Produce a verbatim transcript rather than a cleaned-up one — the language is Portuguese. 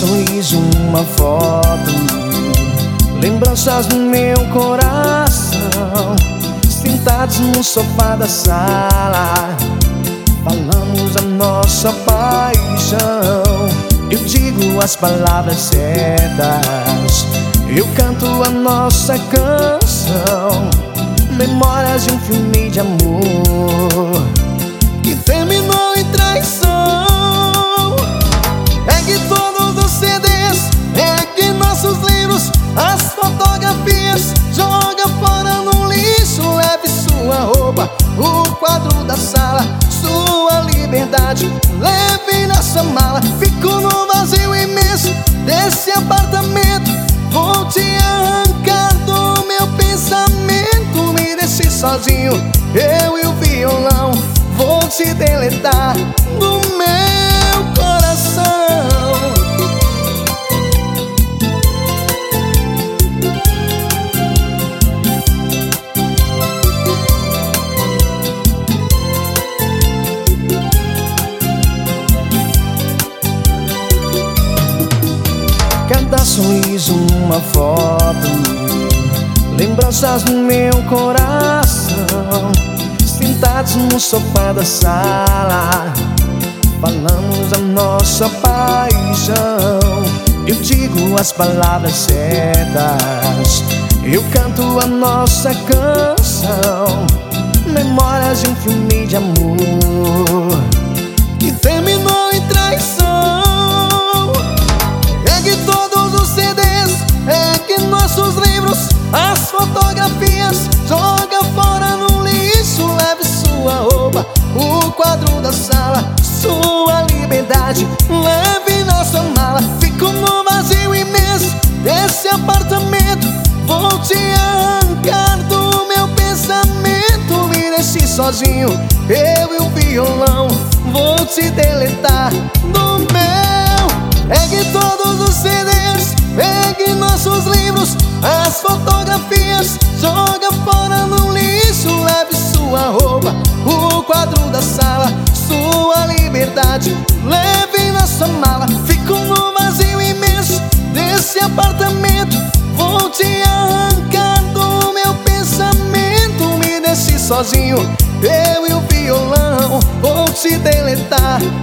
sorriso, uma foto, lembranças no meu coração. Sentados no sofá da sala, falamos a nossa paixão. Eu digo as palavras certas, eu canto a nossa canção. Memórias de um filme de amor que terminou em traição. É que todos os C Ds, é que nossos livros, as fotografias, joga fora no lixo. Leve sua roupa, o quadro da sala, sua liberdade, leve nossa mala. Fico no vazio imenso desse apartamento, vou te arrancar do meu pensamento. Me deixe sozinho, eu e o violão, vou te deletar do meu coração. Cada sorriso, uma foto, lembranças no meu coração. Sentados no sofá da sala, falamos a nossa paixão. Eu digo as palavras certas, eu canto a nossa canção. Memórias de um filme de amor que terminou em traição. É que todos os C Ds, é que nossos livros, as fotografias, joga fora no lixo. Leve sua roupa, o quadro da sala, sua liberdade, leve nossa mala. Fico no vazio imenso desse apartamento, vou te arrancar do meu pensamento. Me deixe sozinho, eu e o violão, vou te deletar do meu. É que todos os C Ds, pegue nossos livros, as fotografias, joga fora no lixo. Leve sua roupa, o quadro da sala, sua liberdade, leve nossa mala. Fico no vazio imenso desse apartamento, vou te arrancar do meu pensamento. Me deixe sozinho, eu e o violão, vou te deletar